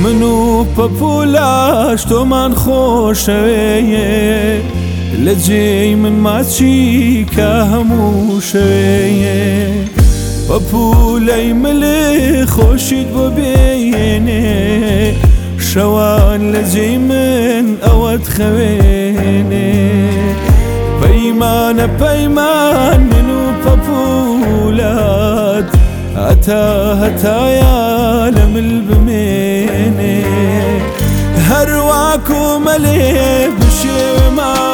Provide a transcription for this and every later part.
من و پەپوولاش تۆمان خۆشەوەیە لە جێی من ماچی کە هەموو شەوەیە پەپوولەی ملێ خۆشیت بۆ بێنێ شەوان لە جێی من ئەوەت خەوێنێ پەیمانە پەیمان من و پەپوولات هەتایە لە مل بمێنێ هەرواکو مەلێ بشێوێ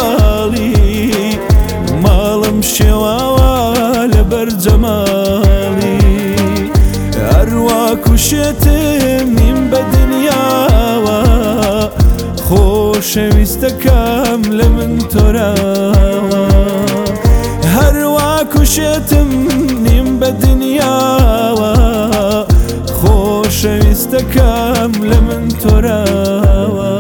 ماڵم شێواوە لە بەرجەماڵی هەرواکو شێتم نیم بە دنیاوە خۆشەویستەکەم لە من تۆراوە هەرواکو شێتم نیم بە دنیاوە خۆشەویستەکەم لە من تۆراوە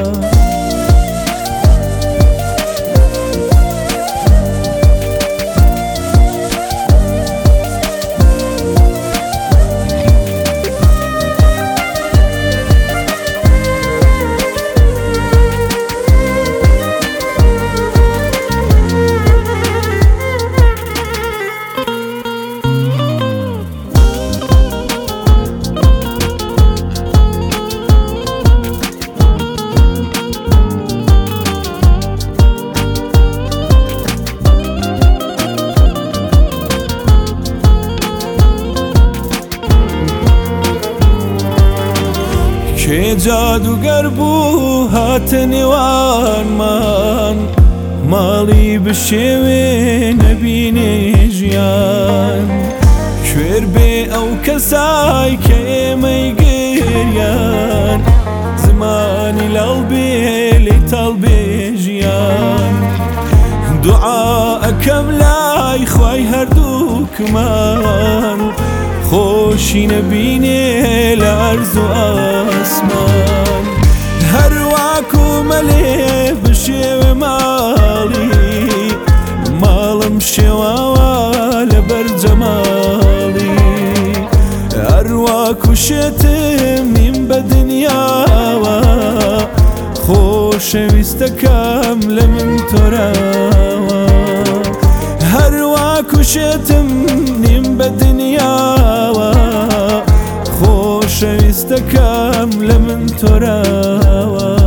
کێ جادوگەر بوو هاتە نێوانمان ماڵی بشێوێ نەبینێ ژیان کوێر بێ ئەو کەسای کە ئێمەی گریان زمانی لاڵ بێ لێی تاڵ بێ ژیان دوعا ئەکەم لای خوای هەردووکمان خۆشی نەبینێ لە عەرز و ئاسمان هەرواکو مەلێ بشێوێ ماڵم شێواوە لە بەرجەماڵی هەرواکو شێتم نیم بە دنیاوە خۆشەویستەکەم لە من تۆراوە هەرواکو شێتم نیم بە دنیاوە خۆشەویستەکەم لە من تۆراوە